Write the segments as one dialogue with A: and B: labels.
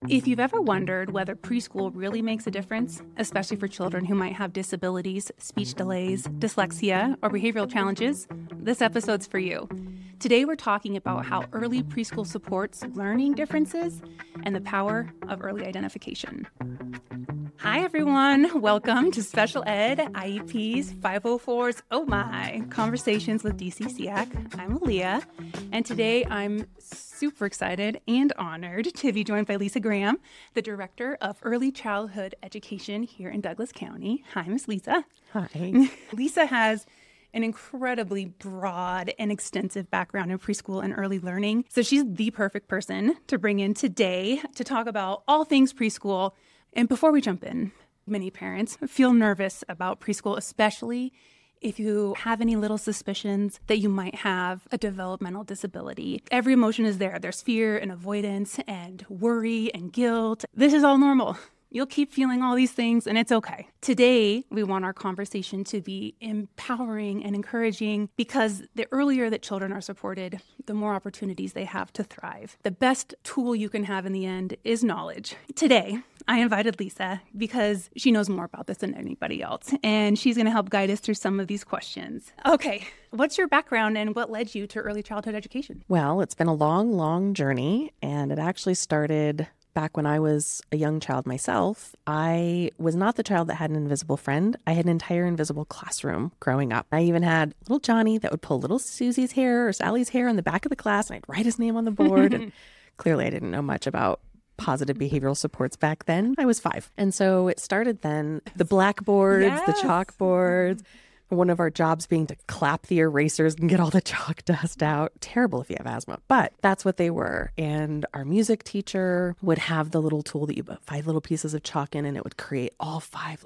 A: If you've ever wondered whether preschool really makes a difference, especially for children who might have disabilities, speech delays, dyslexia, or behavioral challenges, this episode's for you. Today we're talking about how early preschool supports learning differences and the power of early identification. Hi everyone, welcome to Special Ed IEP's 504's Oh My Conversations with DCCAC. I'm Aaliyah, and today I'm super excited and honored to be joined by Lisa Graham, the Director of Early Childhood Education here in Douglas County. Hi, Miss Lisa.
B: Hi.
A: Lisa has an incredibly broad and extensive background in preschool and early learning, so she's the perfect person to bring in today to talk about all things preschool. And before we jump in, many parents feel nervous about preschool, especially if you have any little suspicions that you might have a developmental disability. Every emotion is there. There's fear and avoidance and worry and guilt. This is all normal. You'll keep feeling all these things, and it's okay. Today, we want our conversation to be empowering and encouraging because the earlier that children are supported, the more opportunities they have to thrive. The best tool you can have in the end is knowledge. Today, I invited Lisa because she knows more about this than anybody else, and she's going to help guide us through some of these questions. Okay, what's your background and what led you to early childhood education?
B: Well, it's been a long journey, and it actually started back when I was a young child myself. I was not the child that had an invisible friend. I had an entire invisible classroom growing up. I even had little Johnny that would pull little Susie's hair or Sally's hair in the back of the class, and I'd write his name on the board. And clearly I didn't know much about positive behavioral supports back then. I was 5. And so it started then, the blackboards, the chalkboards, one of our jobs being to clap the erasers and get all the chalk dust out. Terrible if you have asthma, but that's what they were. And our music teacher would have the little tool that you put 5 little pieces of chalk in, and it would create all 5.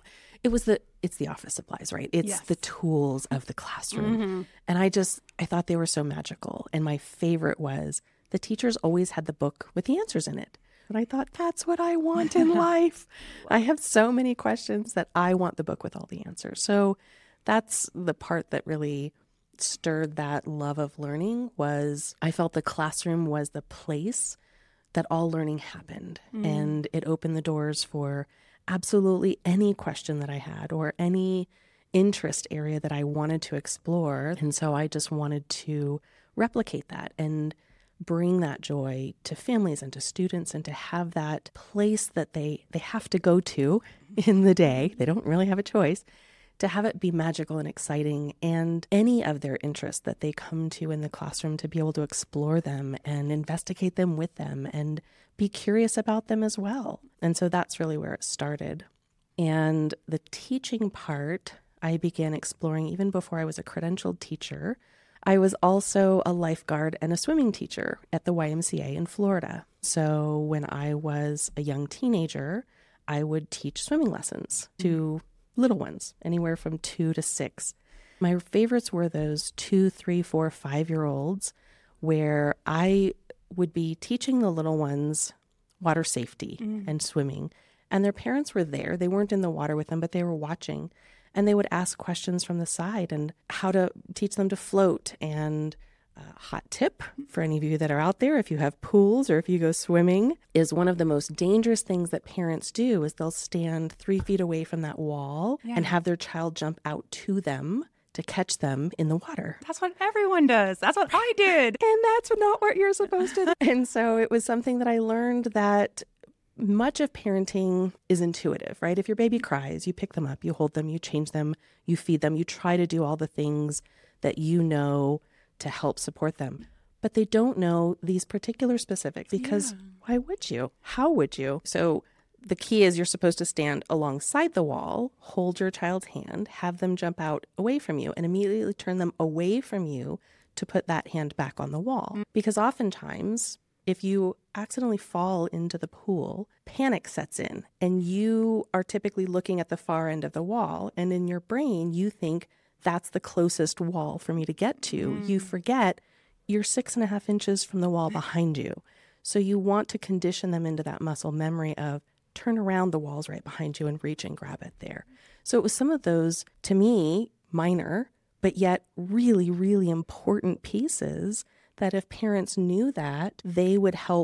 B: It's the office supplies, right? It's the tools of the classroom. Mm-hmm. And I thought they were so magical. And my favorite was the teachers always had the book with the answers in it. And I thought, that's what I want in life. I have so many questions that I want the book with all the answers. So that's the part that really stirred that love of learning. Was I felt the classroom was the place that all learning happened. And it opened the doors for absolutely any question that I had or any interest area that I wanted to explore. And so I just wanted to replicate that and bring that joy to families and to students, and to have that place that they have to go to in the day. They don't really have a choice. To have it be magical and exciting, and any of their interests that they come to in the classroom, to be able to explore them and investigate them with them and be curious about them as well. And so that's really where it started. And the teaching part, I began exploring even before I was a credentialed teacher. I was also a lifeguard and a swimming teacher at the YMCA in Florida. So when I was a young teenager, I would teach swimming lessons to little ones, anywhere from 2 to 6. My favorites were those 2, 3, 4, 5-year-olds, where I would be teaching the little ones water safety and swimming. And their parents were there. They weren't in the water with them, but they were watching. And they would ask questions from the side and how to teach them to float. And hot tip for any of you that are out there, if you have pools or if you go swimming, is one of the most dangerous things that parents do is they'll stand 3 feet away from that wall and have their child jump out to them to catch them in the water.
A: That's what everyone does. That's what I did.
B: And that's not what you're supposed to do. And so it was something that I learned, that much of parenting is intuitive, right? If your baby cries, you pick them up, you hold them, you change them, you feed them, you try to do all the things that you know to help support them. But they don't know these particular specifics because why would you? How would you? So the key is you're supposed to stand alongside the wall, hold your child's hand, have them jump out away from you, and immediately turn them away from you to put that hand back on the wall. Because oftentimes, if you accidentally fall into the pool, panic sets in, and you are typically looking at the far end of the wall, and in your brain, you think, that's the closest wall for me to get to. You forget you're 6.5 inches from the wall behind you. So you want to condition them into that muscle memory of turn around, the wall's right behind you, and reach and grab it there. So it was some of those, to me, minor, but yet really, really important pieces that if parents knew that, they would help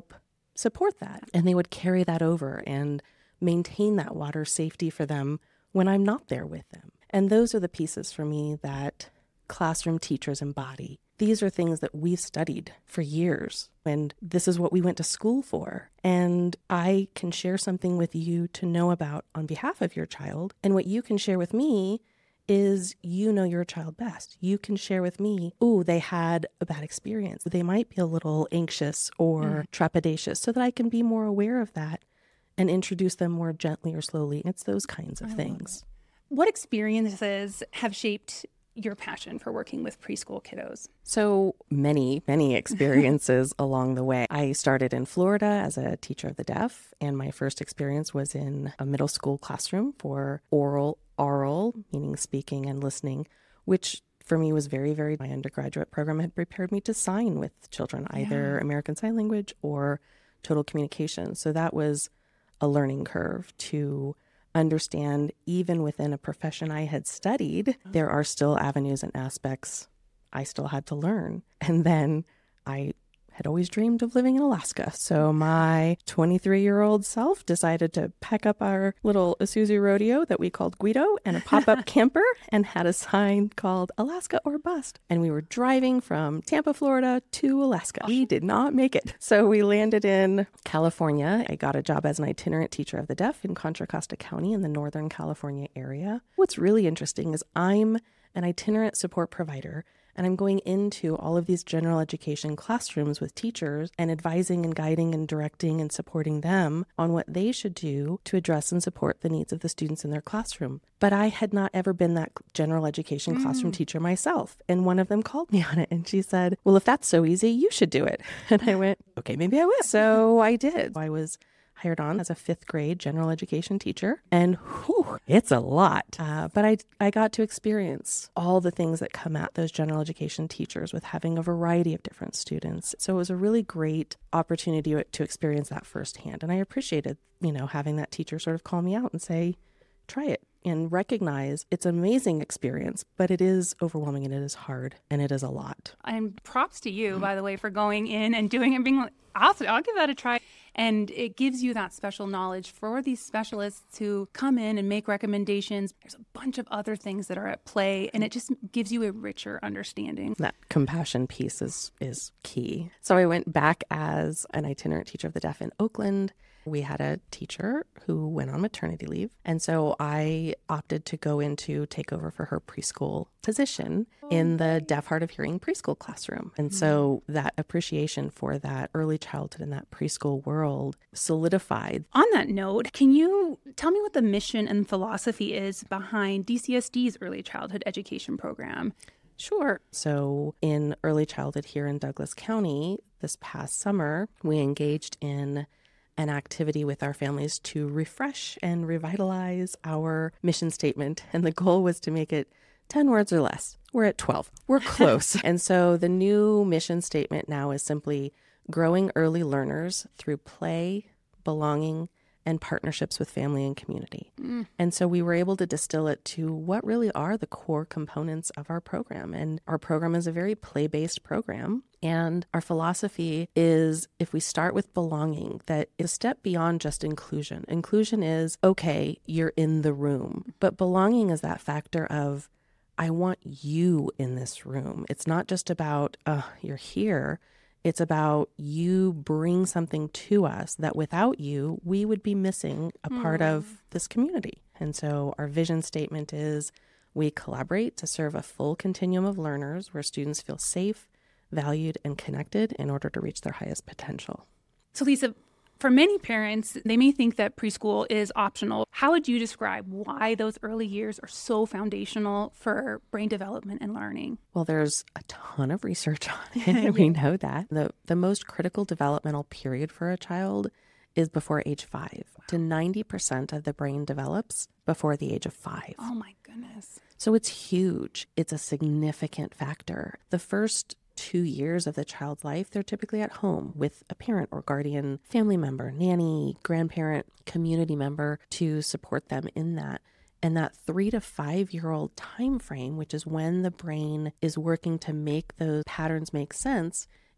B: support that. And they would carry that over and maintain that water safety for them when I'm not there with them. And those are the pieces for me that classroom teachers embody. These are things that we've studied for years, and this is what we went to school for. And I can share something with you to know about on behalf of your child. And what you can share with me is you know your child best. You can share with me, oh, they had a bad experience. They might be a little anxious or trepidatious, so that I can be more aware of that and introduce them more gently or slowly. It's those kinds of things.
A: What experiences have shaped your passion for working with preschool kiddos?
B: So many experiences along the way. I started in Florida as a teacher of the deaf, and my first experience was in a middle school classroom for oral, meaning speaking and listening, which for me was very, my undergraduate program had prepared me to sign with children, either American Sign Language or total communication. So that was a learning curve to understand, even within a profession I had studied, there are still avenues and aspects I still had to learn. And then I had always dreamed of living in Alaska. So my 23-year-old self decided to pack up our little Isuzu rodeo that we called Guido and a pop-up camper and had a sign called Alaska or Bust. And we were driving from Tampa, Florida to Alaska. We did not make it. So we landed in California. I got a job as an itinerant teacher of the deaf in Contra Costa County in the Northern California area. What's really interesting is I'm an itinerant support provider, and I'm going into all of these general education classrooms with teachers and advising and guiding and directing and supporting them on what they should do to address and support the needs of the students in their classroom. But I had not ever been that general education classroom teacher myself. And one of them called me on it and she said, well, if that's so easy, you should do it. And I went, okay, maybe I will. So I did. I was hired on as a 5th grade general education teacher. And it's a lot. But I got to experience all the things that come at those general education teachers with having a variety of different students. So it was a really great opportunity to experience that firsthand. And I appreciated, having that teacher sort of call me out and say, try it and recognize it's an amazing experience, but it is overwhelming and it is hard and it is a lot.
A: And props to you, by the way, for going in and doing it and being like, I'll give that a try. And it gives you that special knowledge for these specialists to come in and make recommendations. There's a bunch of other things that are at play, and it just gives you a richer understanding.
B: That compassion piece is key. So I went back as an itinerant teacher of the deaf in Oakland. We had a teacher who went on maternity leave. And so I opted to go into take over for her preschool position in the deaf, hard of hearing preschool classroom. And so that appreciation for that early childhood and that preschool world solidified.
A: On that note, can you tell me what the mission and philosophy is behind DCSD's early childhood education program?
B: Sure. So in early childhood here in Douglas County, this past summer, we engaged in an activity with our families to refresh and revitalize our mission statement. And the goal was to make it 10 words or less. We're at 12. We're close. And so the new mission statement now is simply growing early learners through play, belonging, and partnerships with family and community. And so we were able to distill it to what really are the core components of our program. And our program is a very play-based program. And our philosophy is, if we start with belonging, that is a step beyond just inclusion. Inclusion is, okay, you're in the room. But belonging is that factor of, I want you in this room. It's not just about, you're here. It's about you bring something to us that without you, we would be missing a part of this community. And so our vision statement is, we collaborate to serve a full continuum of learners where students feel safe, valued, and connected in order to reach their highest potential.
A: So Lisa, for many parents, they may think that preschool is optional. How would you describe why those early years are so foundational for brain development and learning?
B: Well, there's a ton of research on it. We know that. The most critical developmental period for a child is before age 5. To 90% of the brain develops before the age of 5.
A: Oh my goodness.
B: So it's huge. It's a significant factor. The first 2 years of the child's life, they're typically at home with a parent or guardian, family member, nanny, grandparent, community member to support them in that. And that 3 to 5 year old time frame, which is when the brain is working to make those patterns make sense,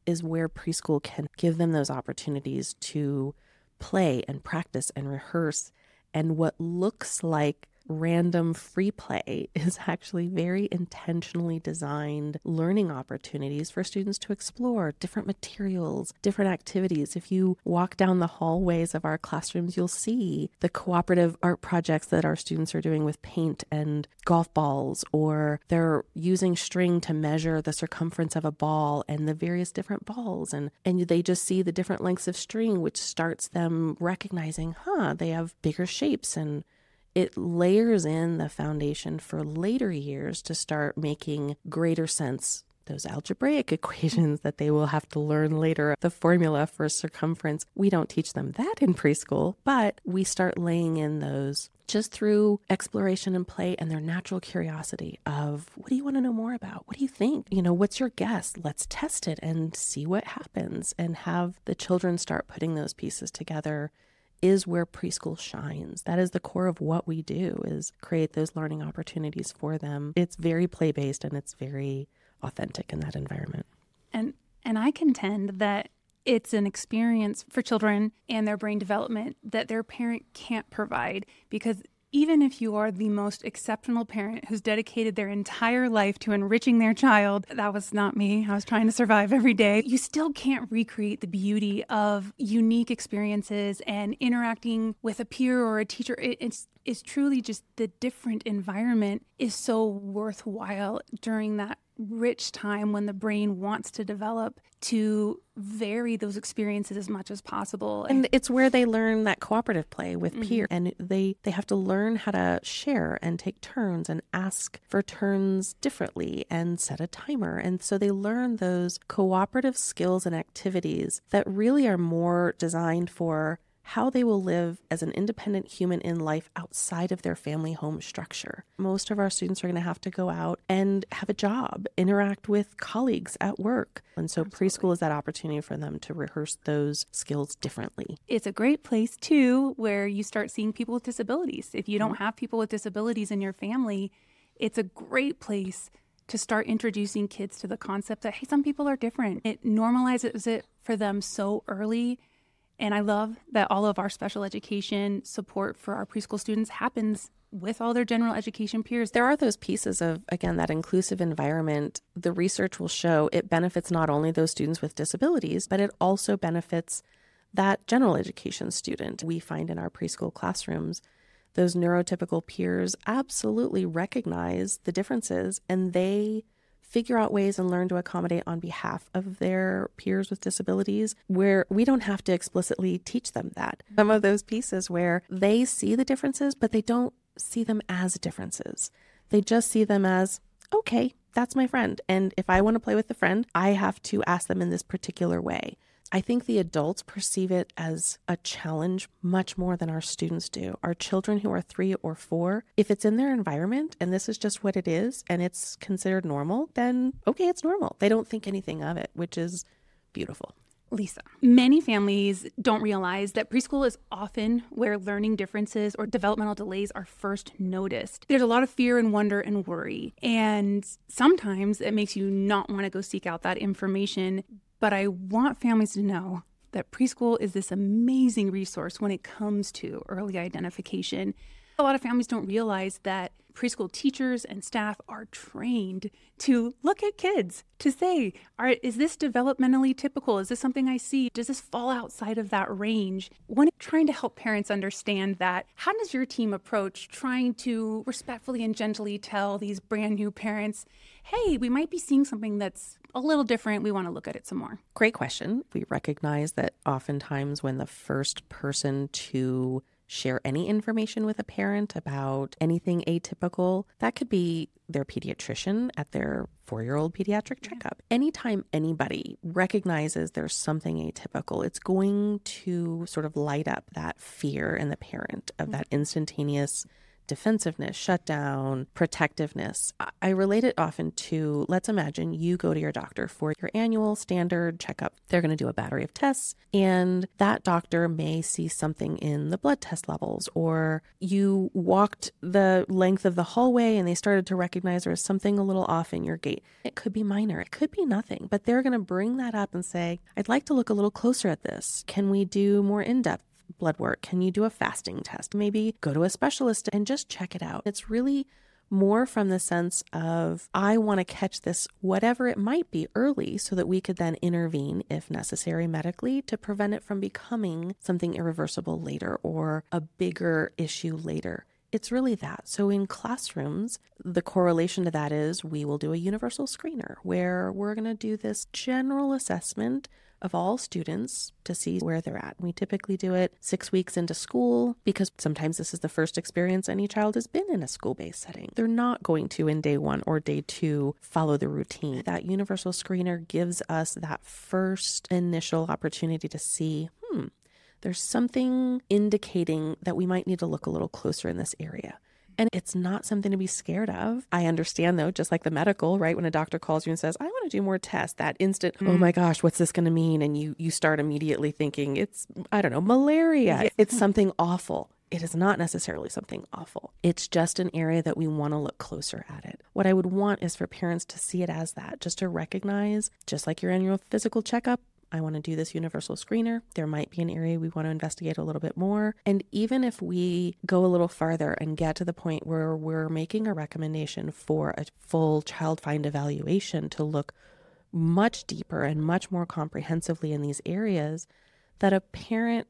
B: is where preschool can give them those opportunities to play and practice and rehearse. And what looks like random free play is actually very intentionally designed learning opportunities for students to explore different materials, different activities. If you walk down the hallways of our classrooms, you'll see the cooperative art projects that our students are doing with paint and golf balls, or they're using string to measure the circumference of a ball and the various different balls. And they just see the different lengths of string, which starts them recognizing, they have bigger shapes, and it layers in the foundation for later years to start making greater sense. Those algebraic equations that they will have to learn later, the formula for circumference, we don't teach them that in preschool, but we start laying in those just through exploration and play and their natural curiosity of, what do you want to know more about? What do you think? What's your guess? Let's test it and see what happens, and have the children start putting those pieces together is where preschool shines. That is the core of what we do, is create those learning opportunities for them. It's very play-based and it's very authentic in that environment.
A: And I contend that it's an experience for children and their brain development that their parent can't provide, because even if you are the most exceptional parent who's dedicated their entire life to enriching their child, that was not me. I was trying to survive every day. You still can't recreate the beauty of unique experiences and interacting with a peer or a teacher. It's truly just the different environment is so worthwhile during that rich time when the brain wants to develop, to vary those experiences as much as possible.
B: And it's where they learn that cooperative play with peers. And they have to learn how to share and take turns and ask for turns differently and set a timer. And so they learn those cooperative skills and activities that really are more designed for how they will live as an independent human in life outside of their family home structure. Most of our students are going to have to go out and have a job, interact with colleagues at work. And so preschool is that opportunity for them to rehearse those skills differently.
A: It's a great place, too, where you start seeing people with disabilities. If you don't have people with disabilities in your family, it's a great place to start introducing kids to the concept that, hey, some people are different. It normalizes it for them so early. And I love that all of our special education support for our preschool students happens with all their general education peers.
B: There are those pieces of, again, that inclusive environment. The research will show it benefits not only those students with disabilities, but it also benefits that general education student. We find in our preschool classrooms, those neurotypical peers absolutely recognize the differences, and they figure out ways and learn to accommodate on behalf of their peers with disabilities, where we don't have to explicitly teach them that. Some of those pieces where they see the differences, but they don't see them as differences. They just see them as, okay, that's my friend. And if I want to play with the friend, I have to ask them in this particular way. I think the adults perceive it as a challenge much more than our students do. Our children who are 3 or 4, if it's in their environment and this is just what it is and it's considered normal, then okay, it's normal. They don't think anything of it, which is beautiful.
A: Lisa, many families don't realize that preschool is often where learning differences or developmental delays are first noticed. There's a lot of fear and wonder and worry, and sometimes it makes you not want to go seek out that information. But I want families to know that preschool is this amazing resource when it comes to early identification. A lot of families don't realize that preschool teachers and staff are trained to look at kids, to say, is this developmentally typical? Is this something I see? Does this fall outside of that range? When trying to help parents understand that, how does your team approach trying to respectfully and gently tell these brand new parents, hey, we might be seeing something that's a little different. We want to look at it some more.
B: Great question. We recognize that oftentimes when the first person to share any information with a parent about anything atypical, that could be their pediatrician at their 4-year-old pediatric checkup. Anytime anybody recognizes there's something atypical, it's going to sort of light up that fear in the parent of that instantaneous defensiveness, shutdown, protectiveness. I relate it often to, let's imagine you go to your doctor for your annual standard checkup. They're going to do a battery of tests, and that doctor may see something in the blood test levels, or you walked the length of the hallway and they started to recognize there was something a little off in your gait. It could be minor, it could be nothing, but they're going to bring that up and say, I'd like to look a little closer at this. Can we do more in-depth blood work? Can you do a fasting test? Maybe go to a specialist and just check it out. It's really more from the sense of, I want to catch this, whatever it might be, early so that we could then intervene if necessary medically to prevent it from becoming something irreversible later or a bigger issue later. It's really that. So in classrooms, the correlation to that is we will do a universal screener where we're going to do this general assessment of all students to see where they're at. We typically do it 6 weeks into school because sometimes this is the first experience any child has been in a school-based setting. They're not going to, in day 1 or day 2, follow the routine. That universal screener gives us that first initial opportunity to see, there's something indicating that we might need to look a little closer in this area. And it's not something to be scared of. I understand, though, just like the medical, right? When a doctor calls you and says, I want to do more tests, that instant, oh my gosh, what's this going to mean? And you start immediately thinking it's, I don't know, malaria. Yeah. It's something awful. It is not necessarily something awful. It's just an area that we want to look closer at it. What I would want is for parents to see it as that, just to recognize, just like your annual physical checkup, I want to do this universal screener. There might be an area we want to investigate a little bit more. And even if we go a little farther and get to the point where we're making a recommendation for a full child find evaluation to look much deeper and much more comprehensively in these areas, that a parent,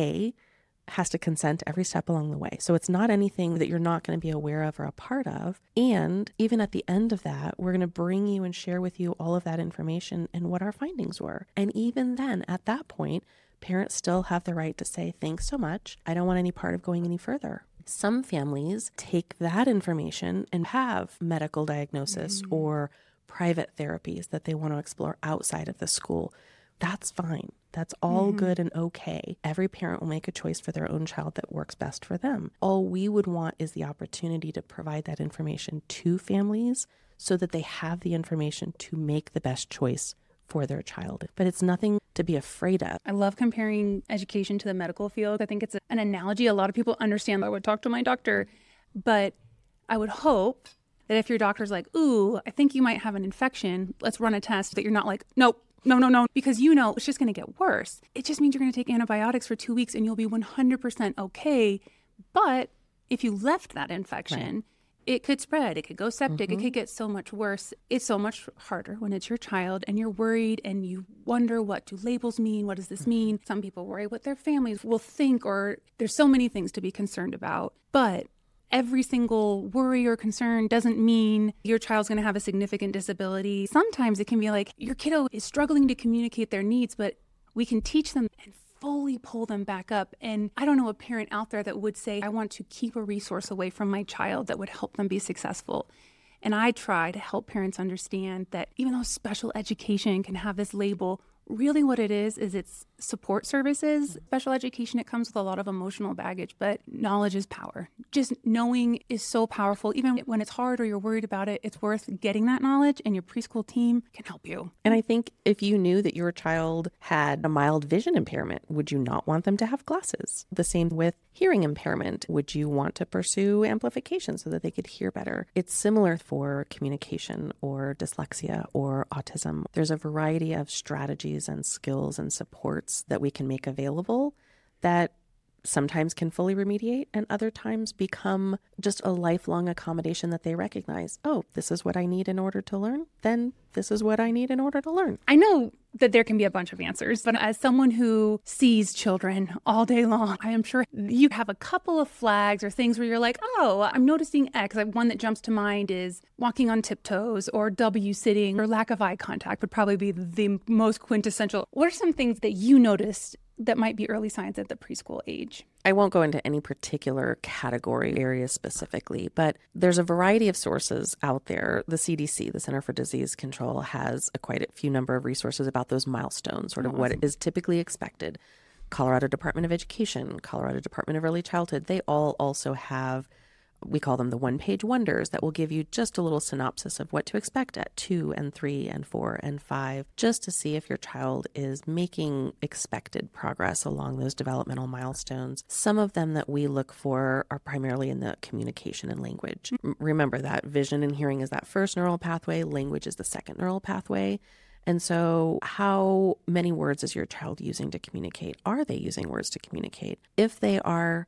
B: has to consent every step along the way. So it's not anything that you're not going to be aware of or a part of. And even at the end of that, we're going to bring you and share with you all of that information and what our findings were. And even then, at that point, parents still have the right to say, thanks so much. I don't want any part of going any further. Some families take that information and have medical diagnosis or private therapies that they want to explore outside of the school. That's fine. That's all good and okay. Every parent will make a choice for their own child that works best for them. All we would want is the opportunity to provide that information to families so that they have the information to make the best choice for their child. But it's nothing to be afraid of.
A: I love comparing education to the medical field. I think it's an analogy a lot of people understand. I would talk to my doctor, but I would hope that if your doctor's like, ooh, I think you might have an infection, let's run a test, that you're not like, nope. No, because it's just going to get worse. It just means you're going to take antibiotics for 2 weeks and you'll be 100% okay. But if you left that infection, it could spread. It could go septic. It could get so much worse. It's so much harder when it's your child and you're worried and you wonder, what do labels mean? What does this mean? Some people worry what their families will think, or there's so many things to be concerned about. But every single worry or concern doesn't mean your child's going to have a significant disability. Sometimes it can be like your kiddo is struggling to communicate their needs, but we can teach them and fully pull them back up. And I don't know a parent out there that would say, I want to keep a resource away from my child that would help them be successful. And I try to help parents understand that even though special education can have this label, really what it is it's support services. Special education, it comes with a lot of emotional baggage, but knowledge is power. Just knowing is so powerful. Even when it's hard or you're worried about it, it's worth getting that knowledge, and your preschool team can help you.
B: And I think if you knew that your child had a mild vision impairment, would you not want them to have glasses? The same with hearing impairment. Would you want to pursue amplification so that they could hear better? It's similar for communication or dyslexia or autism. There's a variety of strategies and skills and supports that we can make available that sometimes can fully remediate and other times become just a lifelong accommodation that they recognize. Oh, this is what I need in order to learn. Then this is what I need in order to learn.
A: I know that there can be a bunch of answers, but as someone who sees children all day long, I am sure you have a couple of flags or things where you're like, oh, I'm noticing X. One that jumps to mind is walking on tiptoes or W sitting or lack of eye contact would probably be the most quintessential. What are some things that you noticed that might be early signs at the preschool age?
B: I won't go into any particular category area specifically, but there's a variety of sources out there. The CDC, the Center for Disease Control, has quite a few number of resources about those milestones, sort of what is typically expected. Colorado Department of Education, Colorado Department of Early Childhood, they all also have We call them the one-page wonders that will give you just a little synopsis of what to expect at 2 and 3 and 4 and 5, just to see if your child is making expected progress along those developmental milestones. Some of them that we look for are primarily in the communication and language. Remember that vision and hearing is that first neural pathway, language is the second neural pathway. And so how many words is your child using to communicate? Are they using words to communicate? If they are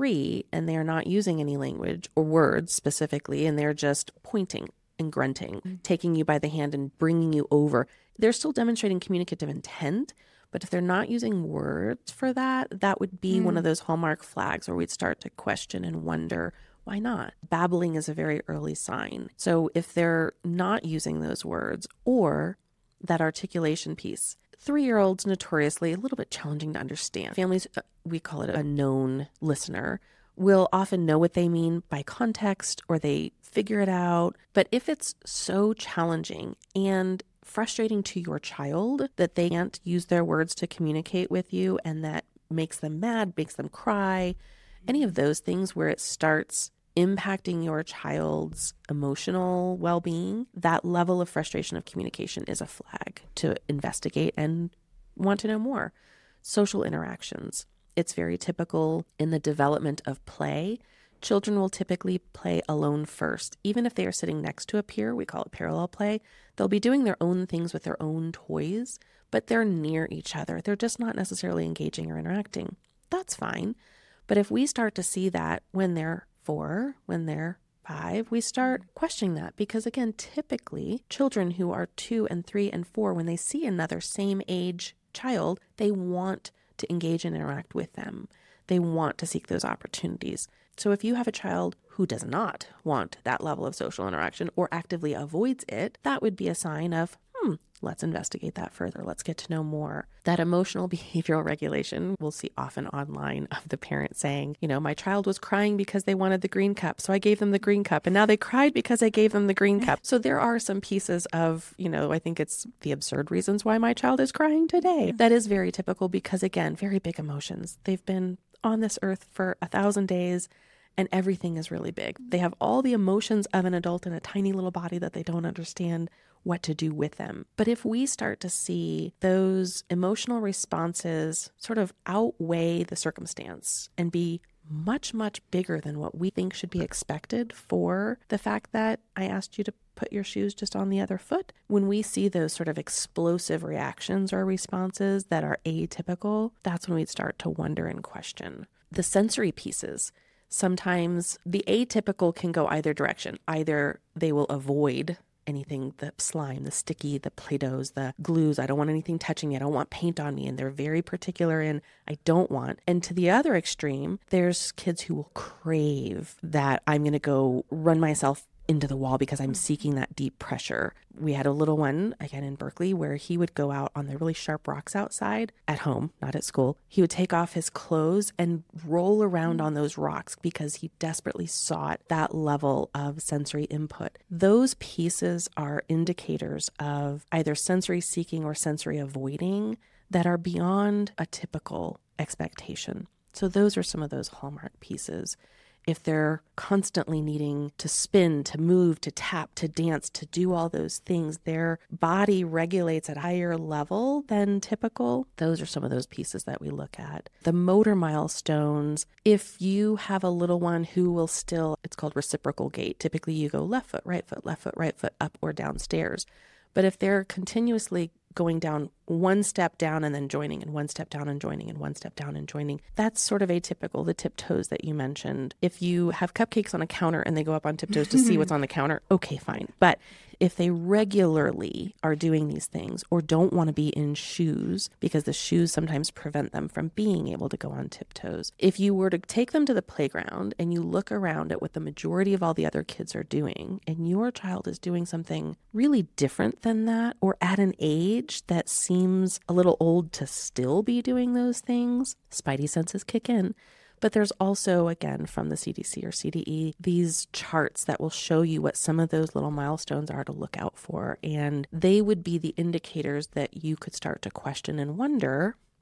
B: 3 and they're not using any language or words specifically, and they're just pointing and grunting, taking you by the hand and bringing you over, they're still demonstrating communicative intent. But if they're not using words for that, that would be one of those hallmark flags where we'd start to question and wonder, why not? Babbling is a very early sign. So if they're not using those words or that articulation piece, 3-year-olds notoriously a little bit challenging to understand. Families, we call it a known listener, will often know what they mean by context or they figure it out. But if it's so challenging and frustrating to your child that they can't use their words to communicate with you and that makes them mad, makes them cry, any of those things where it starts impacting your child's emotional well-being, that level of frustration of communication is a flag to investigate and want to know more. Social interactions. It's very typical in the development of play. Children will typically play alone first. Even if they are sitting next to a peer, we call it parallel play, they'll be doing their own things with their own toys, but they're near each other. They're just not necessarily engaging or interacting. That's fine. But if we start to see that when they're 4, when they're 5, we start questioning that because, again, typically children who are 2 and 3 and 4, when they see another same age child, they want to engage and interact with them. They want to seek those opportunities. So if you have a child who does not want that level of social interaction or actively avoids it, that would be a sign of, let's investigate that further. Let's get to know more. That emotional behavioral regulation we'll see often online of the parent saying, my child was crying because they wanted the green cup, so I gave them the green cup, and now they cried because I gave them the green cup. So there are some pieces of, I think it's the absurd reasons why my child is crying today. That is very typical because, again, very big emotions. They've been on this earth for 1,000 days. And everything is really big. They have all the emotions of an adult in a tiny little body that they don't understand what to do with them. But if we start to see those emotional responses sort of outweigh the circumstance and be much, much bigger than what we think should be expected for the fact that I asked you to put your shoes just on the other foot. When we see those sort of explosive reactions or responses that are atypical, that's when we'd start to wonder and question. The sensory pieces. Sometimes the atypical can go either direction. Either they will avoid anything, the slime, the sticky, the Play-Dohs, the glues. I don't want anything touching me. I don't want paint on me. And they're very particular in I don't want. And to the other extreme, there's kids who will crave that I'm going to go run myself into the wall because I'm seeking that deep pressure. We had a little one, again in Berkeley, where he would go out on the really sharp rocks outside at home, not at school. He would take off his clothes and roll around on those rocks because he desperately sought that level of sensory input. Those pieces are indicators of either sensory seeking or sensory avoiding that are beyond a typical expectation. So those are some of those hallmark pieces. If they're constantly needing to spin, to move, to tap, to dance, to do all those things, their body regulates at a higher level than typical. Those are some of those pieces that we look at. The motor milestones, if you have a little one who will still, it's called reciprocal gait. Typically you go left foot, right foot, up or downstairs. But if they're continuously going down one step down and then joining and one step down and joining and one step down and joining, that's sort of atypical, the tiptoes that you mentioned. If you have cupcakes on a counter and they go up on tiptoes to see what's on the counter, okay, fine. But if they regularly are doing these things or don't want to be in shoes because the shoes sometimes prevent them from being able to go on tiptoes, if you were to take them to the playground and you look around at what the majority of all the other kids are doing and your child is doing something really different than that or at an age that seems a little old to still be doing those things, spidey senses kick in. But there's also, again, from the CDC or CDE, these charts that will show you what some of those little milestones are to look out for. And they would be the indicators that you could start to question and wonder,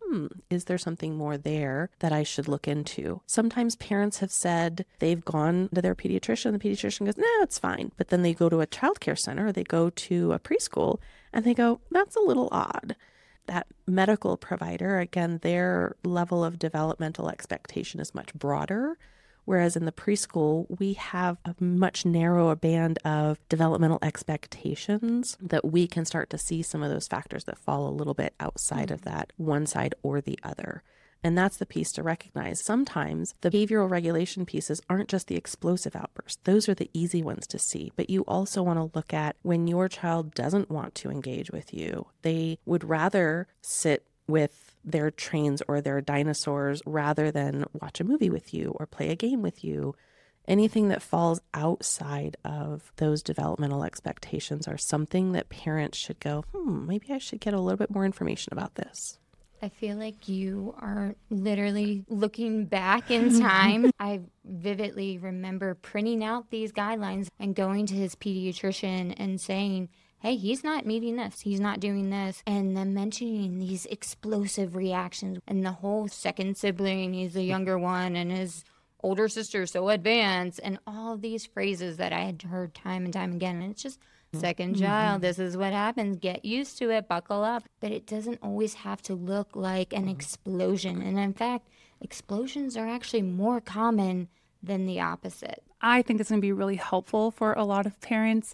B: is there something more there that I should look into? Sometimes parents have said they've gone to their pediatrician. The pediatrician goes, no, it's fine. But then they go to a childcare center, or they go to a preschool, and they go, that's a little odd. That medical provider, again, their level of developmental expectation is much broader. Whereas in the preschool, we have a much narrower band of developmental expectations that we can start to see some of those factors that fall a little bit outside of that one side or the other. And that's the piece to recognize. Sometimes the behavioral regulation pieces aren't just the explosive outbursts. Those are the easy ones to see. But you also want to look at when your child doesn't want to engage with you. They would rather sit with their trains or their dinosaurs rather than watch a movie with you or play a game with you. Anything that falls outside of those developmental expectations are something that parents should go, maybe I should get a little bit more information about this.
C: I feel like you are literally looking back in time. I vividly remember printing out these guidelines and going to his pediatrician and saying, hey, he's not meeting this, he's not doing this, and then mentioning these explosive reactions. And the whole second sibling, he's the younger one, and his older sister's so advanced, and all of these phrases that I had heard time and time again. And it's just, second child, this is what happens, get used to it, buckle up. But it doesn't always have to look like an explosion. And in fact, explosions are actually more common than the opposite.
A: I think it's going to be really helpful for a lot of parents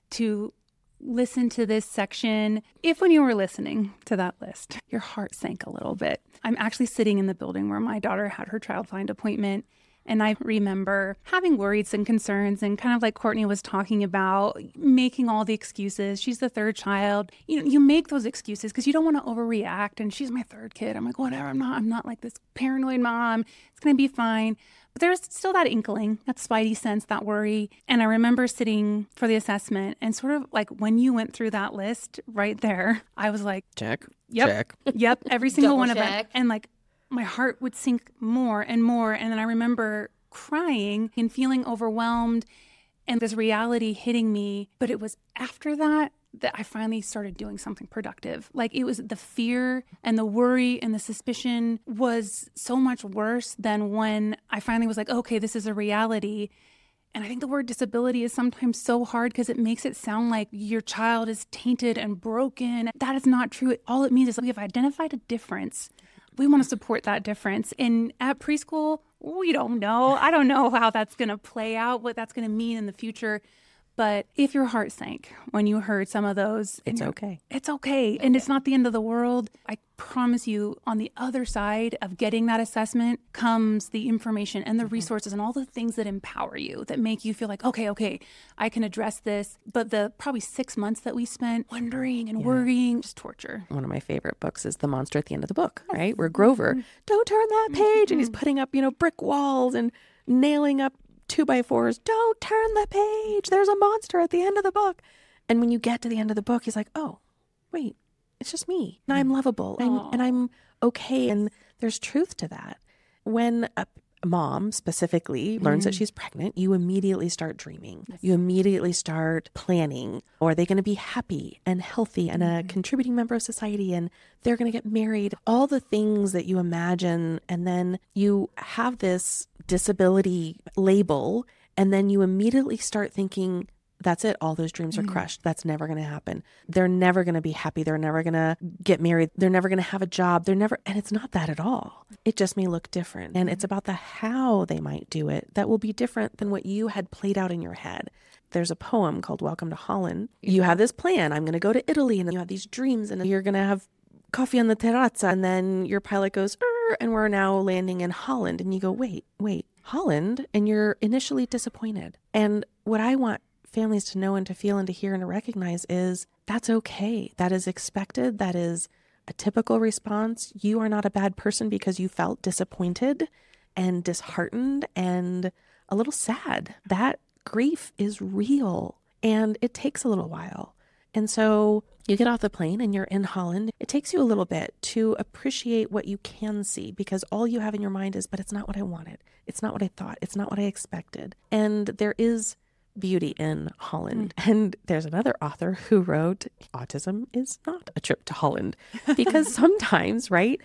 A: to listen to this section. If when you were listening to that list, your heart sank a little bit. I'm actually sitting in the building where my daughter had her child find appointment. And I remember having worries and concerns, and kind of like Courtney was talking about, making all the excuses. She's the third child. You make those excuses because you don't want to overreact. And she's my third kid. I'm like, whatever, I'm not like this paranoid mom. It's going to be fine. But there's still that inkling, that spidey sense, that worry. And I remember sitting for the assessment, and sort of like when you went through that list right there, I was like,
B: check,
A: yep, every single one of them. And like, my heart would sink more and more. And then I remember crying and feeling overwhelmed and this reality hitting me. But it was after that I finally started doing something productive. Like, it was the fear and the worry and the suspicion was so much worse than when I finally was like, okay, this is a reality. And I think the word disability is sometimes so hard because it makes it sound like your child is tainted and broken. That is not true. All it means is that we have identified a difference. We want to support that difference. And at preschool, we don't know. I don't know how that's going to play out, what that's going to mean in the future. But if your heart sank when you heard some of those,
B: it's okay.
A: It's okay. And it's not the end of the world. I promise you, on the other side of getting that assessment comes the information and the resources and all the things that empower you, that make you feel like, okay, I can address this. But the probably 6 months that we spent wondering and worrying, just torture.
B: One of my favorite books is The Monster at the End of the Book, right? Where Grover, don't turn that page. And he's putting up, brick walls and nailing up 2x4s. Don't turn the page. There's a monster at the end of the book. And when you get to the end of the book, he's like, oh, wait, it's just me. And I'm lovable. And I'm okay. And there's truth to that. When a mom specifically learns that she's pregnant, you immediately start dreaming. You immediately start planning. Are they going to be happy and healthy and a contributing member of society, and they're going to get married? All the things that you imagine, and then you have this disability label, and then you immediately start thinking, that's it. All those dreams are crushed. That's never going to happen. They're never going to be happy. They're never going to get married. They're never going to have a job. And it's not that at all. It just may look different. And it's about the how they might do it that will be different than what you had played out in your head. There's a poem called Welcome to Holland. You have this plan. I'm going to go to Italy, and you have these dreams, and you're going to have coffee on the terrazza. And then your pilot goes, and we're now landing in Holland. And you go, wait, Holland? And you're initially disappointed. And what I want families to know and to feel and to hear and to recognize is that's okay. That is expected. That is a typical response. You are not a bad person because you felt disappointed and disheartened and a little sad. That grief is real, and it takes a little while. And so you get off the plane and you're in Holland. It takes you a little bit to appreciate what you can see, because all you have in your mind is, but it's not what I wanted. It's not what I thought. It's not what I expected. And there is beauty in Holland. And there's another author who wrote, autism is not a trip to Holland, because sometimes, right,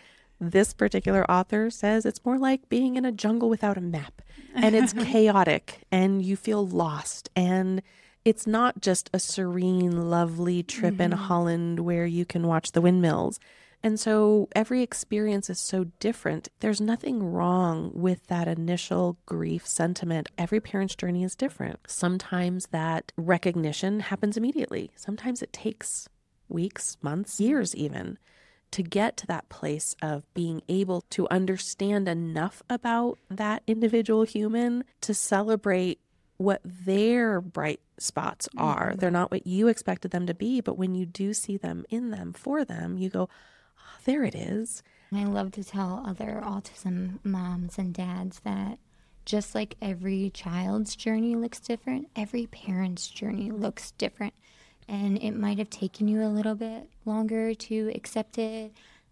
B: This particular author says it's more like being in a jungle without a map, and it's chaotic and you feel lost, and it's not just a serene, lovely trip in Holland where you can watch the windmills. And so every experience is so different. There's nothing wrong with that initial grief sentiment. Every parent's journey is different. Sometimes that recognition happens immediately. Sometimes it takes weeks, months, years even, to get to that place of being able to understand enough about that individual human to celebrate what their bright spots are. They're not what you expected them to be, but when you do see them in them, for them, you go, oh, there it is.
C: I love to tell other autism moms and dads that just like every child's journey looks different, every parent's journey looks different. And it might have taken you a little bit longer to accept it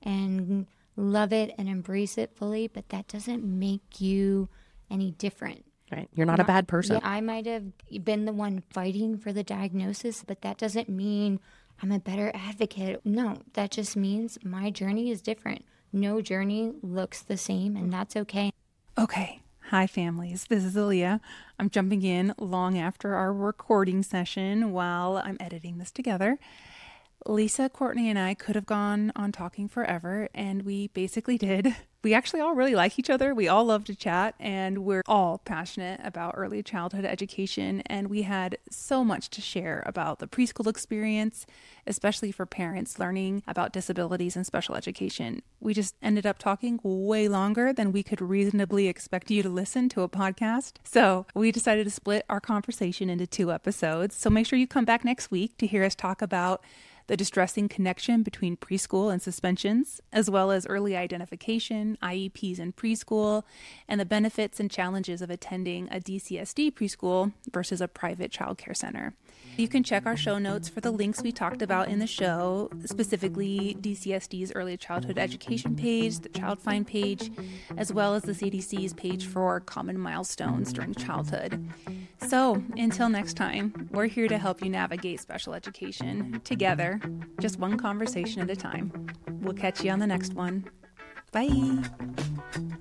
C: and love it and embrace it fully, but that doesn't make you any different.
B: Right. You're not a bad person.
C: Yeah, I might have been the one fighting for the diagnosis, but that doesn't mean I'm a better advocate. No, that just means my journey is different. No journey looks the same, and that's okay.
A: Okay. Hi, families. This is Aaliyah. I'm jumping in long after our recording session while I'm editing this together. Lisa, Courtney, and I could have gone on talking forever, and we basically did. We actually all really like each other. We all love to chat, and we're all passionate about early childhood education, and we had so much to share about the preschool experience, especially for parents learning about disabilities and special education. We just ended up talking way longer than we could reasonably expect you to listen to a podcast. So we decided to split our conversation into 2 episodes. So make sure you come back next week to hear us talk about the distressing connection between preschool and suspensions, as well as early identification, IEPs in preschool, and the benefits and challenges of attending a DCSD preschool versus a private childcare center. You can check our show notes for the links we talked about in the show, specifically DCSD's early childhood education page, the Child Find page, as well as the CDC's page for common milestones during childhood. So until next time, we're here to help you navigate special education together, just one conversation at a time. We'll catch you on the next one. Bye.